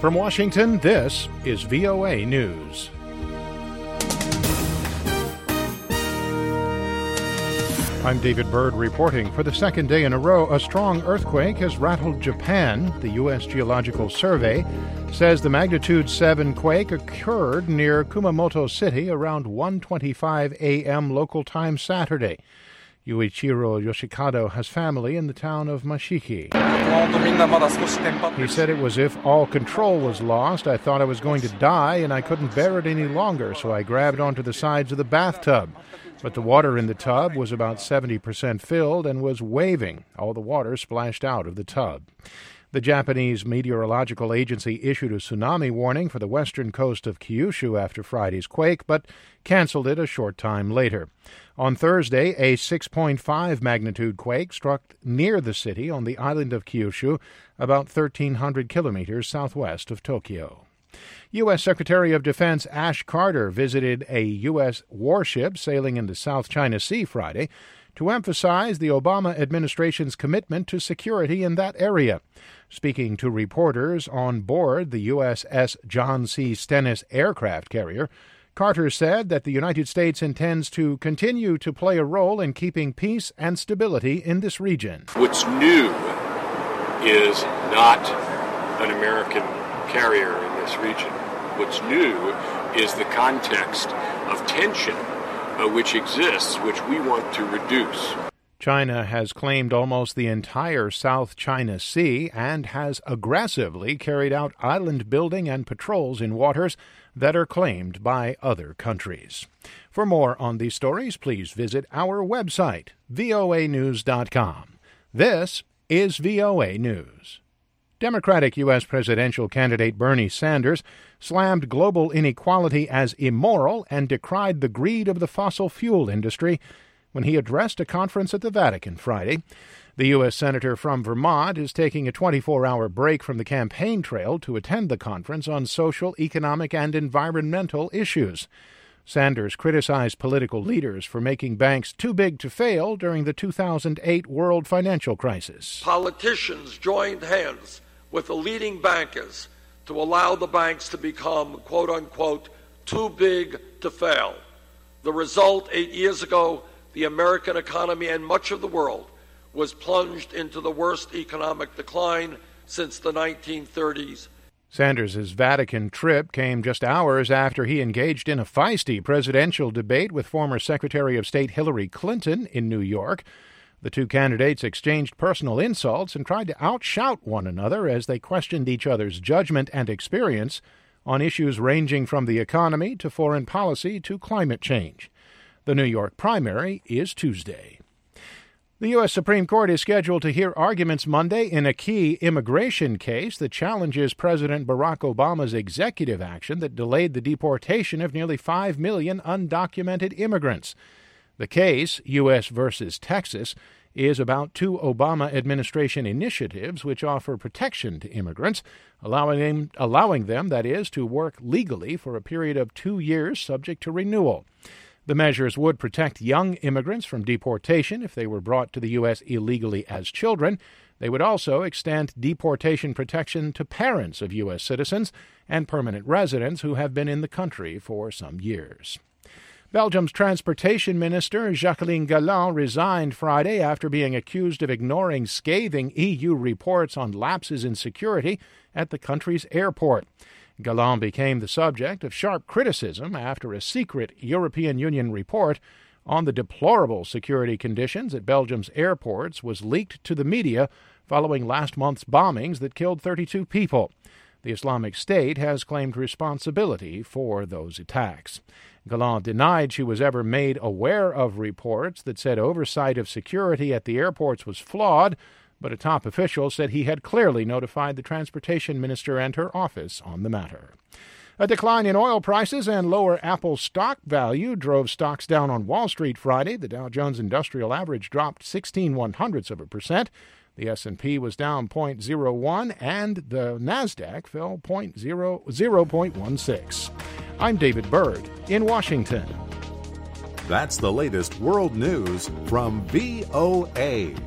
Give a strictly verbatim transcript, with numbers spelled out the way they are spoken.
From Washington, this is V O A News. I'm David Byrd reporting. For the second day in a row, a strong earthquake has rattled Japan. The U S Geological Survey says the magnitude seven quake occurred near Kumamoto City around one twenty-five a.m. local time Saturday. Yuichiro Yoshikado has family in the town of Mashiki. He said it was if all control was lost. I thought I was going to die and I couldn't bear it any longer, so I grabbed onto the sides of the bathtub. But the water in the tub was about seventy percent filled and was waving. All the water splashed out of the tub. The Japanese Meteorological Agency issued a tsunami warning for the western coast of Kyushu after Friday's quake, but canceled it a short time later. On Thursday, a six point five magnitude quake struck near the city on the island of Kyushu, about thirteen hundred kilometers southwest of Tokyo. U S. Secretary of Defense Ash Carter visited a U S warship sailing in the South China Sea Friday to emphasize the Obama administration's commitment to security in that area. Speaking to reporters on board the U S S John C. Stennis aircraft carrier, Carter said that the United States intends to continue to play a role in keeping peace and stability in this region. What's new is not an American carrier in this region. What's new is the context of tension uh, which exists, which we want to reduce. China has claimed almost the entire South China Sea and has aggressively carried out island building and patrols in waters that are claimed by other countries. For more on these stories, please visit our website, V O A news dot com. This is V O A News. Democratic U S presidential candidate Bernie Sanders slammed global inequality as immoral and decried the greed of the fossil fuel industry when he addressed a conference at the Vatican Friday. The U S senator from Vermont is taking a twenty-four hour break from the campaign trail to attend the conference on social, economic, and environmental issues. Sanders criticized political leaders for making banks too big to fail during the two thousand eight world financial crisis. Politicians joined hands with the leading bankers to allow the banks to become, quote unquote, too big to fail. The result, eight years ago, the American economy and much of the world was plunged into the worst economic decline since the nineteen thirties. Sanders' Vatican trip came just hours after he engaged in a feisty presidential debate with former Secretary of State Hillary Clinton in New York. The two candidates exchanged personal insults and tried to outshout one another as they questioned each other's judgment and experience on issues ranging from the economy to foreign policy to climate change. The New York primary is Tuesday. The U S. Supreme Court is scheduled to hear arguments Monday in a key immigration case that challenges President Barack Obama's executive action that delayed the deportation of nearly five million undocumented immigrants. The case, U S versus Texas, is about two Obama administration initiatives which offer protection to immigrants, allowing them, allowing them, that is, to work legally for a period of two years subject to renewal. The measures would protect young immigrants from deportation if they were brought to the U S illegally as children. They would also extend deportation protection to parents of U S citizens and permanent residents who have been in the country for some years. Belgium's transportation minister, Jacqueline Galland, resigned Friday after being accused of ignoring scathing E U reports on lapses in security at the country's airport. Galland became the subject of sharp criticism after a secret European Union report on the deplorable security conditions at Belgium's airports was leaked to the media following last month's bombings that killed thirty-two people. The Islamic State has claimed responsibility for those attacks. Galland denied she was ever made aware of reports that said oversight of security at the airports was flawed, but a top official said he had clearly notified the transportation minister and her office on the matter. A decline in oil prices and lower Apple stock value drove stocks down on Wall Street Friday. The Dow Jones Industrial Average dropped sixteen one-hundredths of a percent. The S and P was down zero point zero one, and the NASDAQ fell zero point one six. I'm David Byrd in Washington. That's the latest world news from V O A.